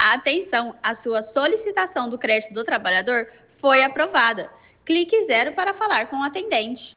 Atenção, a sua solicitação do crédito do trabalhador foi aprovada. Clique 0 para falar com o atendente.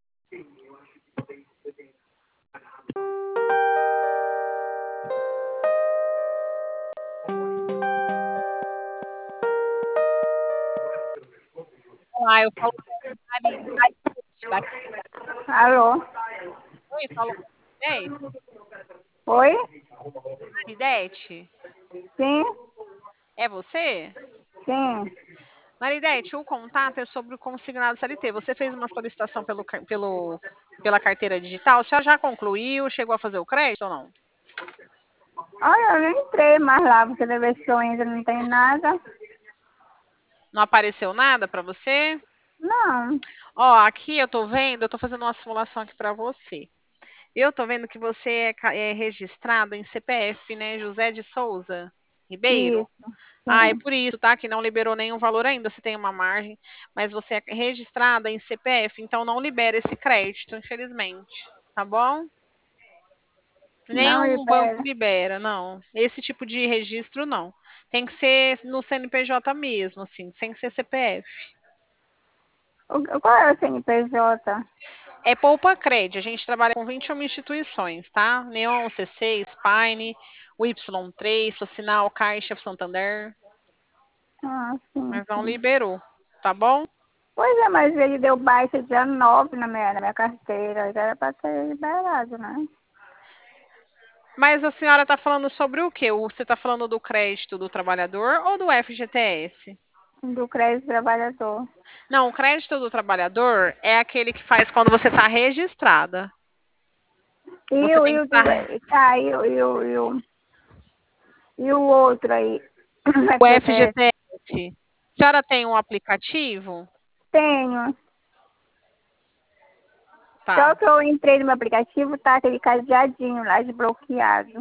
Olá, eu falo com a Maridete. Alô? Oi, falo com a Maridete. Oi? Maridete, Sim? é você? Sim. Maridete, o contato é sobre o consignado CLT. Você fez uma solicitação pela carteira digital? A senhora já concluiu? Chegou a fazer o crédito ou não? Olha, eu não entrei mais lá, porque da vez que eu ainda não tem nada. Não apareceu nada para você? Não. Ó, aqui eu tô vendo, eu tô fazendo uma simulação aqui para você. Eu tô vendo que você é registrado em CPF, né? José de Souza Ribeiro. Isso. Ah, é Sim. por isso, tá? Que não liberou nenhum valor ainda, você tem uma margem, mas você é registrada em CPF, então não libera esse crédito, infelizmente. Tá bom? Não Nenhum banco libera. libera, não. Esse tipo de registro, não. Tem que ser no CNPJ mesmo, assim, sem ser CPF. Qual é o CNPJ? É Poupa Cred, a gente trabalha com 21 instituições, tá? Neon, C6, Spine, o Y3, Socinal, Caixa, Santander, Ah, sim, mas não sim. liberou, tá bom? Pois é, mas ele deu baixa dia 9 na minha carteira. Já era para ser liberado, né? Mas a senhora está falando sobre o quê? Você está falando do crédito do trabalhador ou do FGTS? Do crédito trabalhador. Não, o crédito do trabalhador é aquele que faz quando você está registrada. E Você o, tem e que o, do- estar. e o outro aí? O FGTS? FGTS. A senhora tem um aplicativo? Tenho. Só Tá. que eu entrei no meu aplicativo, tá aquele cadeadinho lá desbloqueado.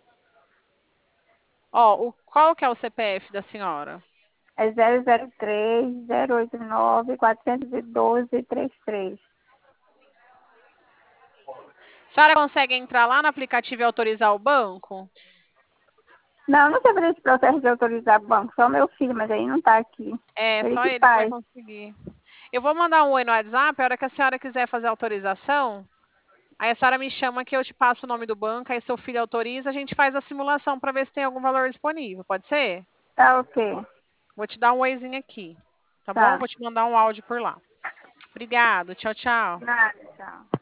Ó, qual que é o CPF da senhora? É 003-089-412-33. A senhora consegue entrar lá no aplicativo e autorizar o banco? Não, não sei fazer esse processo de autorizar banco, só meu filho, mas ele não tá aqui. É, Ele só que ele que vai faz. conseguir. Eu vou mandar um oi no WhatsApp, a hora que a senhora quiser fazer a autorização, aí a senhora me chama que eu te passo o nome do banco, aí seu filho autoriza, a gente faz a simulação para ver se tem algum valor disponível, pode ser? Tá ok. Vou te dar um oizinho aqui, tá bom? Tá. Vou te mandar um áudio por lá. Obrigado, tchau, tchau. Nada, tchau.